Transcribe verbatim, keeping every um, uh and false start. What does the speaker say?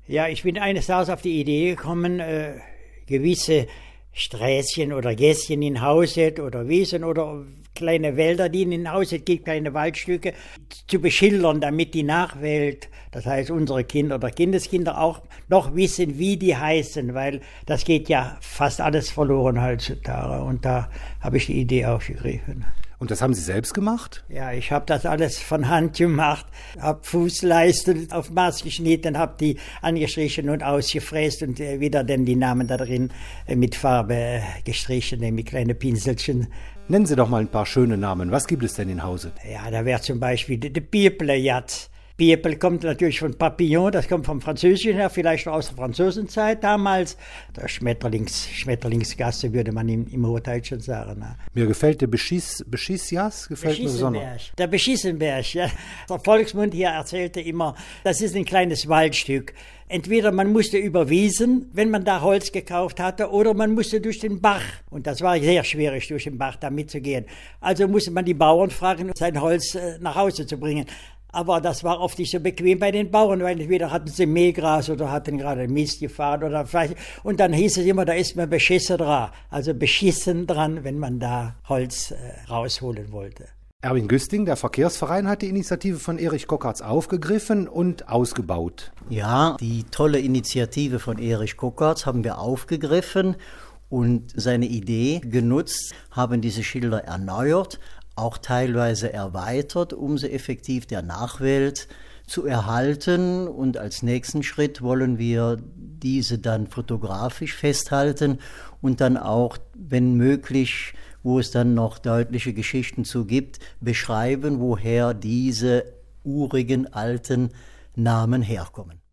Ja, ich bin eines Tages auf die Idee gekommen, äh, gewisse Sträßchen oder Gässchen in Hauset oder Wiesen oder kleine Wälder, die in Hauset gibt, kleine Waldstücke, zu beschildern, damit die Nachwelt, das heißt unsere Kinder oder Kindeskinder auch noch wissen, wie die heißen, weil das geht ja fast alles verloren heutzutage. Und da habe ich die Idee aufgegriffen. Und das haben Sie selbst gemacht? Ja, ich habe das alles von Hand gemacht, habe Fußleisten auf Maß geschnitten, habe die angestrichen und ausgefräst und wieder dann die Namen da drin mit Farbe gestrichen, mit kleinen Pinselchen. Nennen Sie doch mal ein paar schöne Namen. Was gibt es denn in Hauset? Ja, da wäre zum Beispiel der Bierpelejat. Bierpel kommt natürlich von Papillon, das kommt vom Französischen her, vielleicht aus der Franzosenzeit damals. Der Schmetterlings, Schmetterlingsgasse würde man im, im Hochdeutschen sagen. Ne? Mir gefällt der Beschiss, Beschissias, gefällt mir besonders. Der Beschissenberg, ja. Der Volksmund hier erzählte immer, das ist ein kleines Waldstück. Entweder man musste über Wiesen, wenn man da Holz gekauft hatte, oder man musste durch den Bach. Und das war sehr schwierig, durch den Bach da mitzugehen. Also musste man die Bauern fragen, sein Holz nach Hause zu bringen. Aber das war oft nicht so bequem bei den Bauern, weil entweder hatten sie Mähgras oder hatten gerade Mist gefahren oder vielleicht. Und dann hieß es immer, da ist man beschissen dran. Also beschissen dran, wenn man da Holz äh, rausholen wollte. Erwin Güsting, der Verkehrsverein, hat die Initiative von Erich Kokartz aufgegriffen und ausgebaut. Ja, die tolle Initiative von Erich Kokartz haben wir aufgegriffen und seine Idee genutzt, haben diese Schilder erneuert, auch teilweise erweitert, um sie effektiv der Nachwelt zu erhalten. Und als nächsten Schritt wollen wir diese dann fotografisch festhalten und dann auch, wenn möglich, wo es dann noch deutliche Geschichten zu gibt, beschreiben, woher diese urigen alten Namen herkommen.